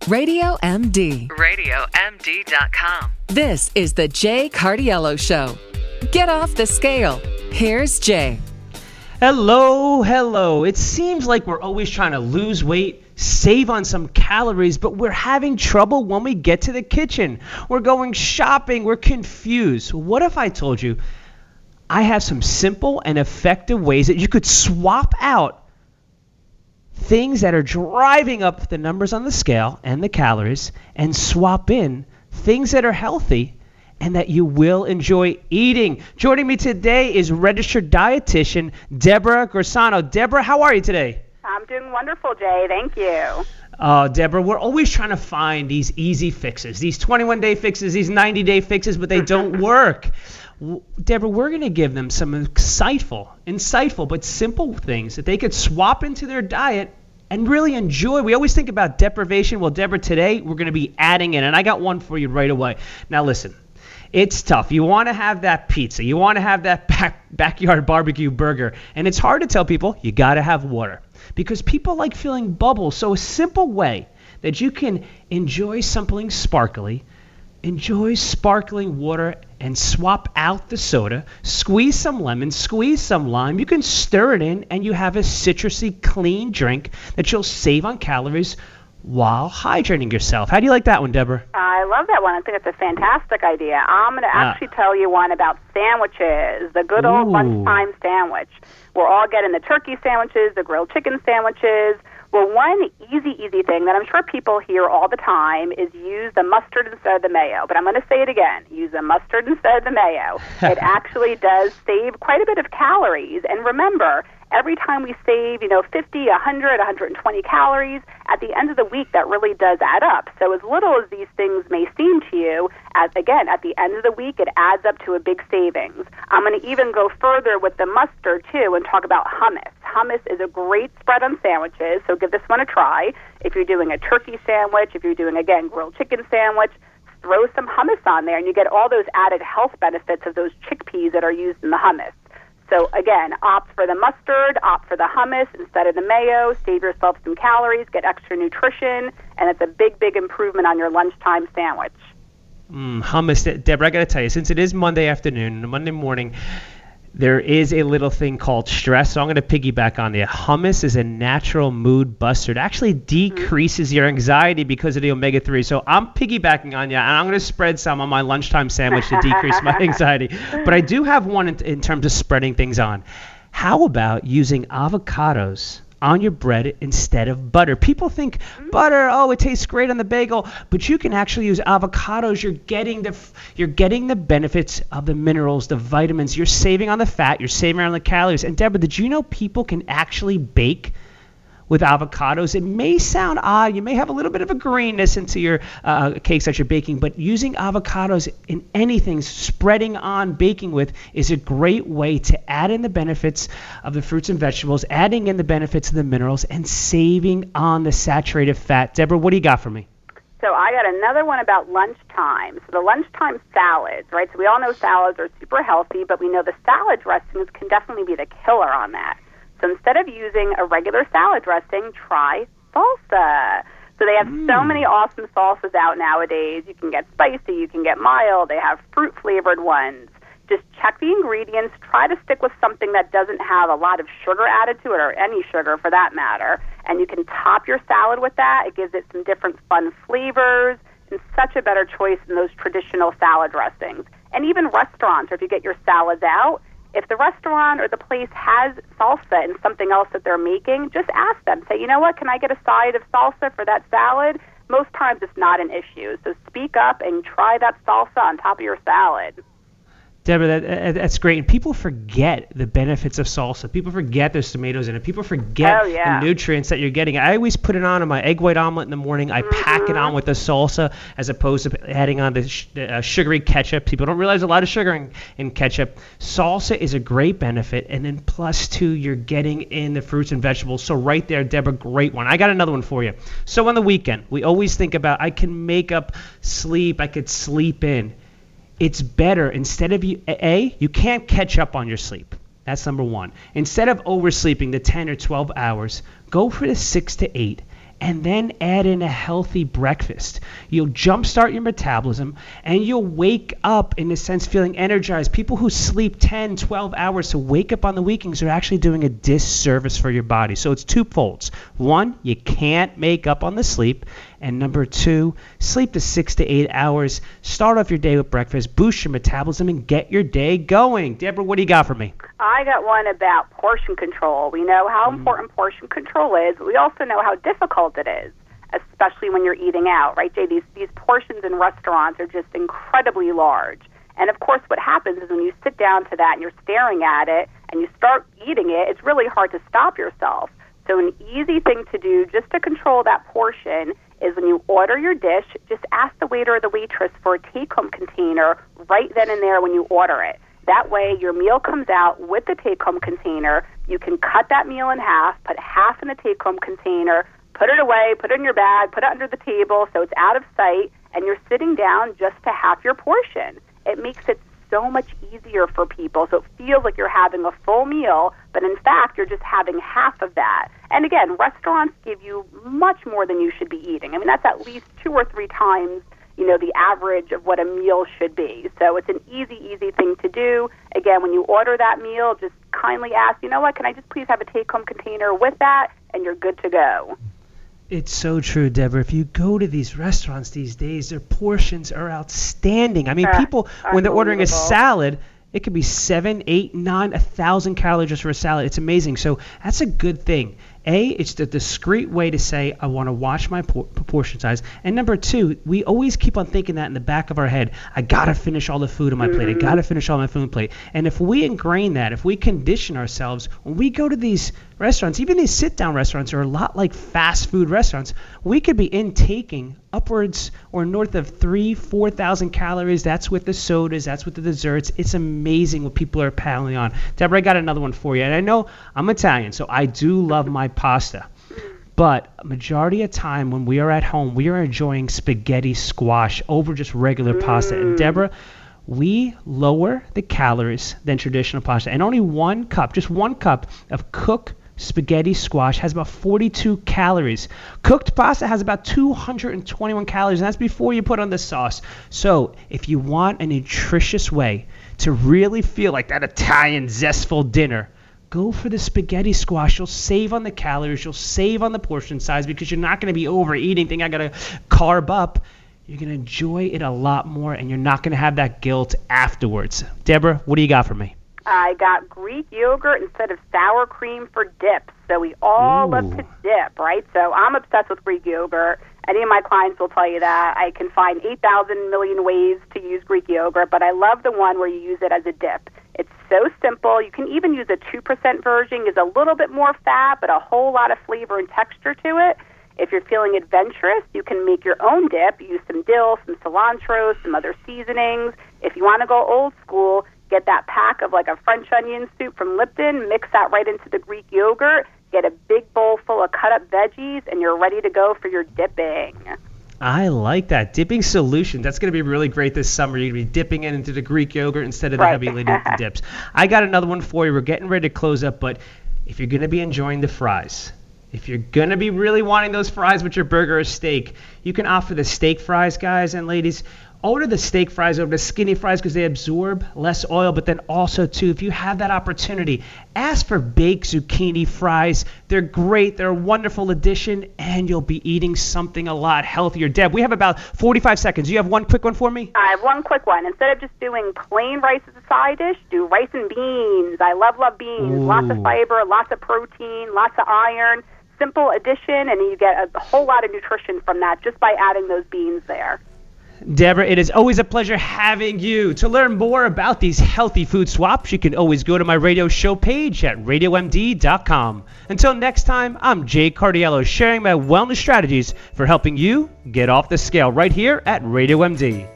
Radio MD. RadioMD.com. This is the Jay Cardiello Show. Get off the scale. Here's Jay. Hello. It seems like we're always trying to lose weight, save on some calories, but we're having trouble when we get to the kitchen. We're going shopping. We're confused. What if I told you I have some simple and effective ways that you could swap out things that are driving up the numbers on the scale and the calories and swap in things that are healthy and that you will enjoy eating? Joining me today is registered dietitian Deborah Grassano. Deborah, how are you today? I'm doing wonderful, Jay. Thank you. Deborah, we're always trying to find these easy fixes, these 21-day fixes, these 90-day fixes, but they don't work. Deborah, we're going to give them some insightful but simple things that they could swap into their diet and really enjoy. We always think about deprivation. Well, Deborah, today we're going to be adding in, and I got one for you right away. Now, listen, it's tough. You want to have that pizza. You want to have that backyard barbecue burger, and it's hard to tell people you got to have water because people like feeling bubbles. So a simple way that you can enjoy something sparkly, enjoy sparkling water, and swap out the soda, squeeze some lemon, squeeze some lime. You can stir it in, and you have a citrusy, clean drink that you'll save on calories while hydrating yourself. How do you like that one, Deborah? I love that one. I think it's a fantastic idea. I'm going to actually tell you one about sandwiches, the good old lunchtime sandwich. We're all getting the turkey sandwiches, the grilled chicken sandwiches. Well, one easy thing that I'm sure people hear all the time is use the mustard instead of the mayo. But I'm going to say it again. Use the mustard instead of the mayo. It actually does save quite a bit of calories. And remember, every time we save, 50, 100, 120 calories, at the end of the week, that really does add up. So as little as these things may seem to you, at the end of the week, it adds up to a big savings. I'm going to even go further with the mustard, too, and talk about hummus. Hummus is a great spread on sandwiches, so give this one a try. If you're doing a turkey sandwich, if you're doing, again, grilled chicken sandwich, throw some hummus on there, and you get all those added health benefits of those chickpeas that are used in the hummus. So, again, opt for the mustard, opt for the hummus instead of the mayo, save yourself some calories, get extra nutrition, and it's a big improvement on your lunchtime sandwich. Hummus, Deborah, I got to tell you, since it is Monday afternoon, Monday morning, there is a little thing called stress, so I'm going to piggyback on there. Hummus is a natural mood buster. It actually decreases your anxiety because of the omega-3. So I'm piggybacking on you, and I'm going to spread some on my lunchtime sandwich to decrease my anxiety. But I do have one in terms of spreading things on. How about using avocados on your bread instead of butter? People think butter, it tastes great on the bagel, but you can actually use avocados. You're getting the benefits of the minerals, the vitamins. You're saving on the fat. You're saving on the calories. And Deborah, did you know people can actually bake with avocados? It may sound odd. You may have a little bit of a greenness into your cakes that you're baking, but using avocados in anything, spreading on, baking with, is a great way to add in the benefits of the fruits and vegetables, adding in the benefits of the minerals, and saving on the saturated fat. Deborah, what do you got for me? So I got another one about lunchtime. So the lunchtime salads, right? So we all know salads are super healthy, but we know the salad dressings can definitely be the killer on that. So instead of using a regular salad dressing, try salsa. So they have so many awesome salsas out nowadays. You can get spicy, you can get mild. They have fruit-flavored ones. Just check the ingredients. Try to stick with something that doesn't have a lot of sugar added to it, or any sugar for that matter. And you can top your salad with that. It gives it some different fun flavors and such a better choice than those traditional salad dressings. And even restaurants, or if you get your salads out, if the restaurant or the place has salsa and something else that they're making, just ask them. Say, you know what, can I get a side of salsa for that salad? Most times it's not an issue. So speak up and try that salsa on top of your salad. Deborah, that's great. And people forget the benefits of salsa. People forget there's tomatoes in it. People forget the nutrients that you're getting. I always put it on my egg white omelet in the morning. I pack it on with the salsa as opposed to adding on the sugary ketchup. People don't realize a lot of sugar in ketchup. Salsa is a great benefit. And then plus, too, you're getting in the fruits and vegetables. So right there, Deborah, great one. I got another one for you. So on the weekend, we always think about, I can make up sleep. I could sleep in. It's better, instead of you can't catch up on your sleep. That's number one. Instead of oversleeping the 10 or 12 hours, go for the 6 to 8 and then add in a healthy breakfast. You'll jumpstart your metabolism, and you'll wake up, in a sense, feeling energized. People who sleep 10, 12 hours to wake up on the weekends are actually doing a disservice for your body. So it's twofolds. One, you can't make up on the sleep. And number two, sleep to 6 to 8 hours. Start off your day with breakfast, boost your metabolism, and get your day going. Deborah, what do you got for me? I got one about portion control. We know how important portion control is. We also know how difficult it is, especially when you're eating out, right, Jay? These portions in restaurants are just incredibly large. And, of course, what happens is when you sit down to that and you're staring at it and you start eating it, it's really hard to stop yourself. So an easy thing to do just to control that portion is when you order your dish, just ask the waiter or the waitress for a take-home container right then and there when you order it. That way your meal comes out with the take-home container. You can cut that meal in half, put half in the take-home container, put it away, put it in your bag, put it under the table so it's out of sight, and you're sitting down just to half your portion. It makes it so much easier for people. So it feels like you're having a full meal, but in fact, you're just having half of that. And again, restaurants give you much more than you should be eating. I mean, that's at least 2 or 3 times, the average of what a meal should be. So it's an easy thing to do. Again, when you order that meal, just kindly ask, can I just please have a take-home container with that? And you're good to go. It's so true, Deborah. If you go to these restaurants these days, their portions are outstanding. I mean, people, when they're ordering a salad, it could be 7, 8, 9, 1,000 calories just for a salad. It's amazing. So that's a good thing. A, it's the discreet way to say, I want to watch my portion size. And number two, we always keep on thinking that in the back of our head. I got to finish all the food on my plate. I got to finish all my food on my plate. And if we ingrain that, if we condition ourselves, when we go to these restaurants, even these sit-down restaurants are a lot like fast food restaurants, we could be intaking upwards or north of 3,000-4,000 calories. That's with the sodas. That's with the desserts. It's amazing what people are piling on. Deborah, I got another one for you. And I know I'm Italian, so I do love my pasta. But a majority of time when we are at home, we are enjoying spaghetti squash over just regular pasta. And Deborah, we lower the calories than traditional pasta. And only 1 cup, just 1 cup of cooked spaghetti squash has about 42 calories. Cooked pasta has about 221 calories, and that's before you put on the sauce. So if you want a nutritious way to really feel like that Italian zestful dinner, go for the spaghetti squash. You'll save on the calories. You'll save on the portion size because you're not going to be overeating, think I got to carb up. You're going to enjoy it a lot more, and you're not going to have that guilt afterwards. Deborah, what do you got for me? I got Greek yogurt instead of sour cream for dips. So we all love to dip, right? So I'm obsessed with Greek yogurt. Any of my clients will tell you that. I can find 8,000 million ways to use Greek yogurt, but I love the one where you use it as a dip. It's so simple. You can even use a 2% version. It's a little bit more fat, but a whole lot of flavor and texture to it. If you're feeling adventurous, you can make your own dip. Use some dill, some cilantro, some other seasonings. If you want to go old school, get that pack of like a French onion soup from Lipton, mix that right into the Greek yogurt, get a big bowl full of cut-up veggies, and you're ready to go for your dipping. I like that. Dipping solution. That's going to be really great this summer. You're going to be dipping it into the Greek yogurt instead of the heavy-laden dips. I got another one for you. We're getting ready to close up, but if you're going to be enjoying the fries, if you're going to be really wanting those fries with your burger or steak, you can opt for the steak fries, guys and ladies. Order the steak fries over the skinny fries because they absorb less oil, but then also, too, if you have that opportunity, ask for baked zucchini fries. They're great. They're a wonderful addition, and you'll be eating something a lot healthier. Deb, we have about 45 seconds. You have one quick one for me? I have one quick one. Instead of just doing plain rice as a side dish, do rice and beans. I love beans. Lots of fiber, lots of protein, lots of iron. Simple addition, and you get a whole lot of nutrition from that just by adding those beans there. Deborah, it is always a pleasure having you. To learn more about these healthy food swaps, you can always go to my radio show page at radiomd.com. Until next time, I'm Jay Cardiello, sharing my wellness strategies for helping you get off the scale right here at Radio MD.